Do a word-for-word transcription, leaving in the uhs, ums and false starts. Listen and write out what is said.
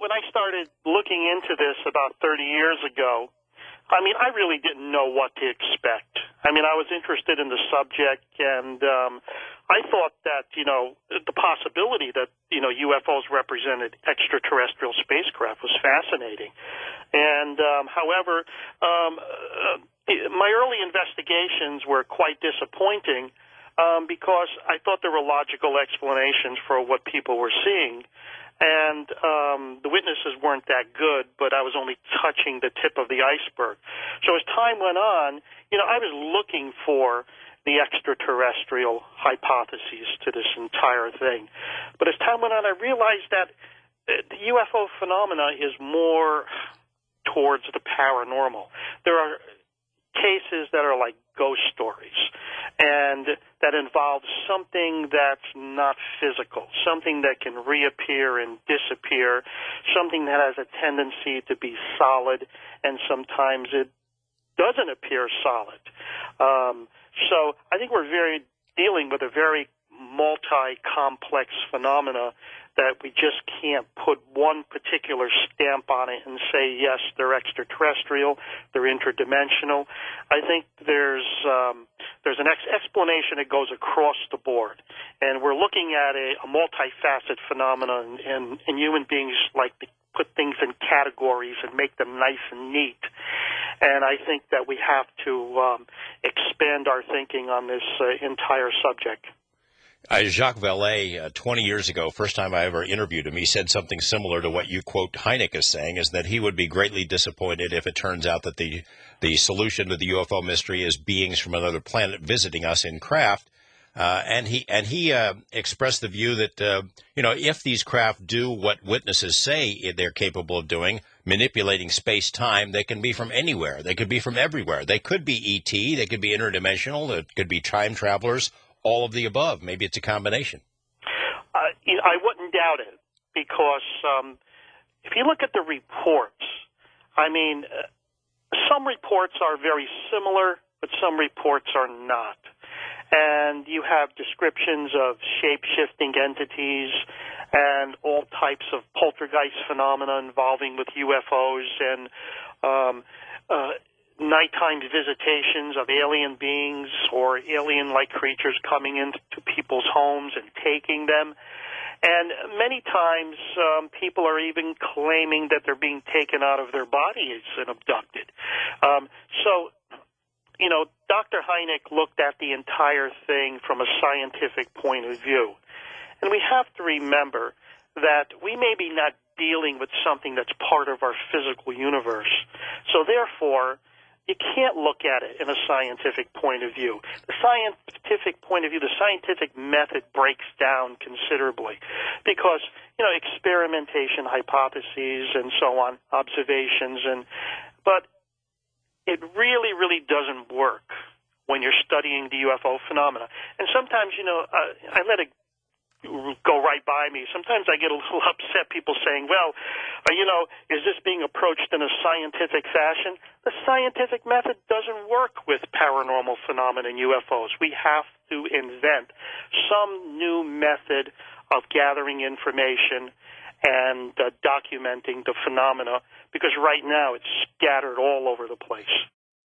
when I started looking into this about thirty years ago, I mean, I really didn't know what to expect. I mean, I was interested in the subject, and um, I thought that, you know, the possibility that, you know, U F Os represented extraterrestrial spacecraft was fascinating. And, um, however, um, uh, my early investigations were quite disappointing um, because I thought there were logical explanations for what people were seeing. And um, the witnesses weren't that good, but I was only touching the tip of the iceberg. So as time went on, you know, I was looking for the extraterrestrial hypotheses to this entire thing. But as time went on, I realized that the U F O phenomena is more towards the paranormal. There are cases that are like ghost stories, and that involves something that's not physical, something that can reappear and disappear, something that has a tendency to be solid, and sometimes it doesn't appear solid. Um, so I think we're very dealing with a very multi-complex phenomena that we just can't put one particular stamp on it and say, yes, they're extraterrestrial, they're interdimensional. I think there's um, there's an ex- explanation that goes across the board, and we're looking at a, a multifaceted phenomenon, and, and human beings like to put things in categories and make them nice and neat. And I think that we have to um, expand our thinking on this uh, entire subject. Uh, Jacques Vallée, uh, twenty years ago, first time I ever interviewed him, he said something similar to what you quote Hynek as saying, is that he would be greatly disappointed if it turns out that the the solution to the U F O mystery is beings from another planet visiting us in craft. Uh, and he and he uh, expressed the view that, uh, you know, if these craft do what witnesses say they're capable of doing, manipulating space-time, they can be from anywhere. They could be from everywhere. They could be E T. They could be interdimensional. It could be time travelers. All of the above. Maybe it's a combination. Uh, you know, I wouldn't doubt it, because um, if you look at the reports, I mean, uh, some reports are very similar, but some reports are not. And you have descriptions of shape-shifting entities and all types of poltergeist phenomena involving with U F Os and um, uh, nighttime visitations of alien beings or alien-like creatures coming into people's homes and taking them. And many times um, people are even claiming that they're being taken out of their bodies and abducted. Um, so, you know, Doctor Hynek looked at the entire thing from a scientific point of view. And we have to remember that we may be not dealing with something that's part of our physical universe. So therefore, you can't look at it in a scientific point of view. The scientific point of view, the scientific method breaks down considerably because, you know, experimentation, hypotheses, and so on, observations, and but it really, really doesn't work when you're studying the U F O phenomena. And sometimes, you know, uh, I let it go right by me. Sometimes I get a little upset, people saying, well, uh, you know, is this being approached in a scientific fashion? The scientific method doesn't work with paranormal phenomena and U F Os. We have to invent some new method of gathering information and uh, documenting the phenomena, because right now it's scattered all over the place.